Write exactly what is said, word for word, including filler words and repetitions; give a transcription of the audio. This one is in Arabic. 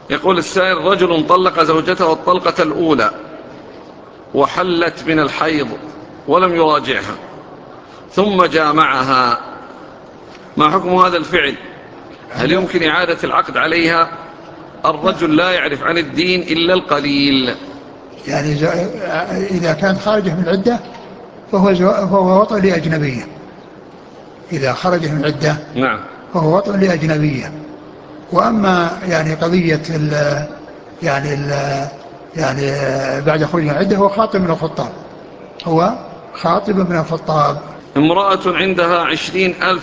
يقول السائل: رجل طلق زوجته الطلقة الأولى وحلت من الحيض ولم يراجعها ثم جامعها، ما حكم هذا الفعل؟ هل يمكن إعادة العقد عليها؟ الرجل لا يعرف عن الدين إلا القليل. يعني إذا كانت خارجة من العدة فهو, فهو وطء لأجنبية. إذا خرج من العدة نعم. فهو وطء لأجنبية. وأما يعني قضية ال يعني ال يعني بعد خروج من العدة هو خاطب من الخطاب، هو خاطب من الخطاب. امرأة عندها عشرين ألف